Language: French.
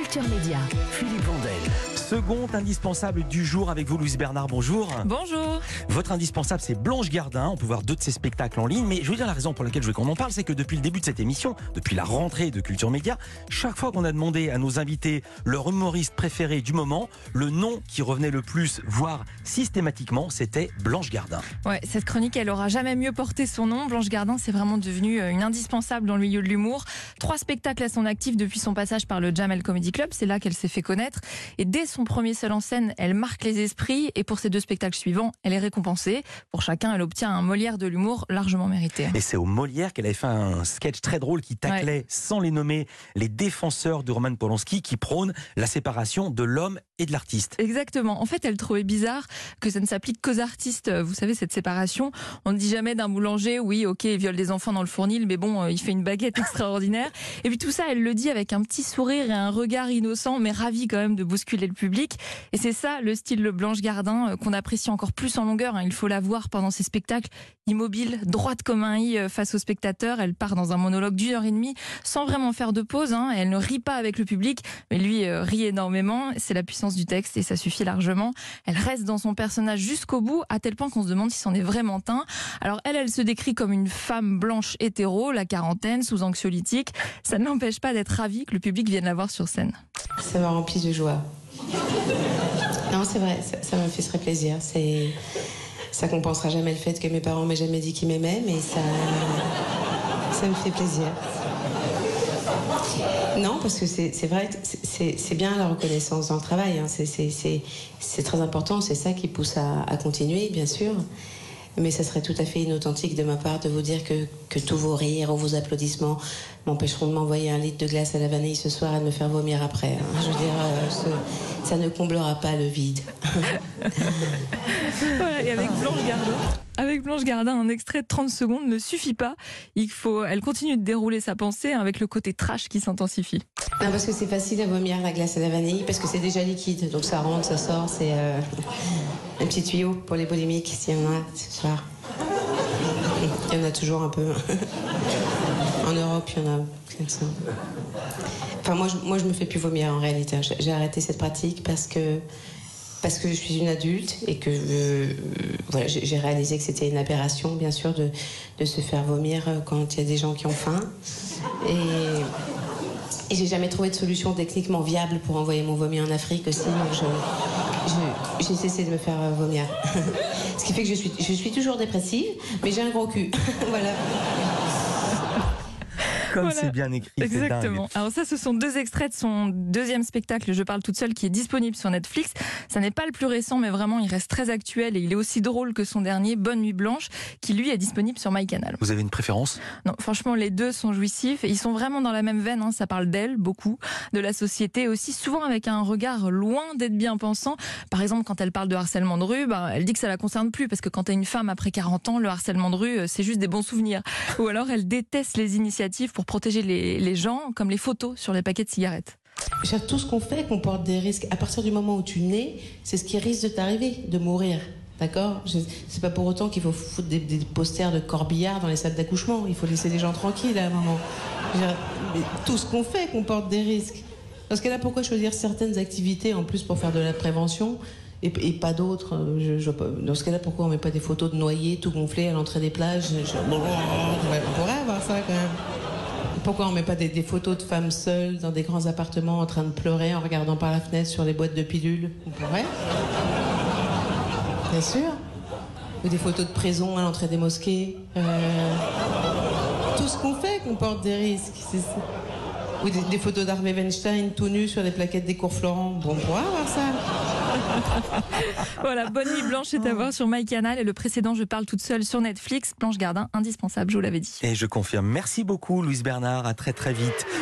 Culture Média. Philippe Vandel. Second indispensable du jour avec vous, Louise Bernard, bonjour. Bonjour. Votre indispensable, c'est Blanche Gardin. On peut voir 2 de ses spectacles en ligne. Mais je veux dire, la raison pour laquelle je veux qu'on en parle, c'est que depuis le début de cette émission, depuis la rentrée de Culture Média, chaque fois qu'on a demandé à nos invités leur humoriste préféré du moment, le nom qui revenait le plus, voire systématiquement, c'était Blanche Gardin. Ouais, cette chronique, elle aura jamais mieux porté son nom. Blanche Gardin, c'est vraiment devenue une indispensable dans le milieu de l'humour. 3 spectacles à son actif depuis son passage par le Jamel Comedy Club. C'est là qu'elle s'est fait connaître. Et dès son premier seul en scène, elle marque les esprits. Et pour ses 2 spectacles suivants, elle est récompensée. Pour chacun, elle obtient un Molière de l'humour largement mérité. Et c'est au Molière qu'elle avait fait un sketch très drôle qui taclait, sans les nommer, les défenseurs de Roman Polanski qui prônent la séparation de l'homme et de l'artiste. Exactement. En fait, elle trouvait bizarre que ça ne s'applique qu'aux artistes. Vous savez, cette séparation, on ne dit jamais d'un boulanger, oui, ok, il viole des enfants dans le fournil, mais bon, il fait une baguette extraordinaire. Et puis tout ça, elle le dit avec un petit sourire et un regard innocent, mais ravi quand même de bousculer le public. Et c'est ça, le style de Blanche Gardin, qu'on apprécie encore plus en longueur. Il faut la voir pendant ses spectacles, immobile, droite comme un i face aux spectateurs. Elle part dans un monologue d'1h30 sans vraiment faire de pause. Elle ne rit pas avec le public, mais lui rit énormément. C'est la puissance du texte et ça suffit largement. Elle reste dans son personnage jusqu'au bout, à tel point qu'on se demande si c'en est vraiment un. Alors elle se décrit comme une femme blanche hétéro, la quarantaine, sous anxiolytique. Ça ne l'empêche pas d'être ravie que le public vienne la voir sur scène. Ça m'a rempli de joie. Non, c'est vrai, ça me fait très plaisir. Ça compensera jamais le fait que mes parents m'aient jamais dit qu'ils m'aimaient, mais ça me fait plaisir. Non, parce que c'est vrai, c'est bien la reconnaissance dans le travail. C'est très important, c'est ça qui pousse à continuer, bien sûr. Mais ça serait tout à fait inauthentique de ma part de vous dire que tous vos rires ou vos applaudissements m'empêcheront de m'envoyer un litre de glace à la vanille ce soir et de me faire vomir après. Je veux dire, ça ne comblera pas le vide. Voilà, et avec Blanche Gardin, un extrait de 30 secondes ne suffit pas. Elle continue de dérouler sa pensée avec le côté trash qui s'intensifie. Non, parce que c'est facile à vomir la glace à la vanille, parce que c'est déjà liquide, donc ça rentre, ça sort, c'est un petit tuyau pour les polémiques, s'il y en a ce soir. Il y en a toujours un peu. En Europe, il y en a. Enfin, moi, je me fais plus vomir en réalité. J'ai arrêté cette pratique parce que je suis une adulte et que voilà, j'ai réalisé que c'était une aberration, bien sûr, de se faire vomir quand il y a des gens qui ont faim. Et j'ai jamais trouvé de solution techniquement viable pour envoyer mon vomi en Afrique aussi, donc j'ai cessé de me faire vomir. Ce qui fait que je suis toujours dépressive, mais j'ai un gros cul. Voilà. Comme voilà. C'est bien écrit, exactement. Alors ça, ce sont 2 extraits de son 2e spectacle, Je parle toute seule, qui est disponible sur Netflix. Ça n'est pas le plus récent, mais vraiment, il reste très actuel et il est aussi drôle que son dernier, Bonne Nuit Blanche, qui lui est disponible sur MyCanal. Vous avez une préférence ? Non, franchement, les 2 sont jouissifs et ils sont vraiment dans la même veine. Ça parle d'elle, beaucoup, de la société, aussi souvent avec un regard loin d'être bien pensant. Par exemple, quand elle parle de harcèlement de rue, elle dit que ça la concerne plus parce que quand t'es une femme après 40 ans, le harcèlement de rue, c'est juste des bons souvenirs. Ou alors, elle déteste les initiatives pour protéger les gens, comme les photos sur les paquets de cigarettes. Tout ce qu'on fait comporte des risques. À partir du moment où tu nais, c'est ce qui risque de t'arriver, de mourir. D'accord ? C'est pas pour autant qu'il faut foutre des posters de corbillard dans les salles d'accouchement. Il faut laisser les gens tranquilles à un moment. Tout ce qu'on fait comporte des risques. Dans ce cas-là, pourquoi choisir certaines activités en plus pour faire de la prévention et pas d'autres ? Dans ce cas-là, pourquoi on met pas des photos de noyés tout gonflés à l'entrée des plages ? On pourrait avoir ça quand même. Pourquoi on met pas des photos de femmes seules dans des grands appartements en train de pleurer en regardant par la fenêtre sur les boîtes de pilules ? On pourrait. Bien sûr. Ou des photos de prison à l'entrée des mosquées. Tout ce qu'on fait comporte des risques. Ou des photos d'Harvey Weinstein tout nu sur les plaquettes des cours Florent. Bon, on pourrait avoir ça. Voilà, Bonne Nuit Blanche est à voir sur MyCanal et le précédent, Je parle toute seule, sur Netflix. Blanche Gardin, indispensable, je vous l'avais dit. Et je confirme. Merci beaucoup, Louise Bernard. À très très vite.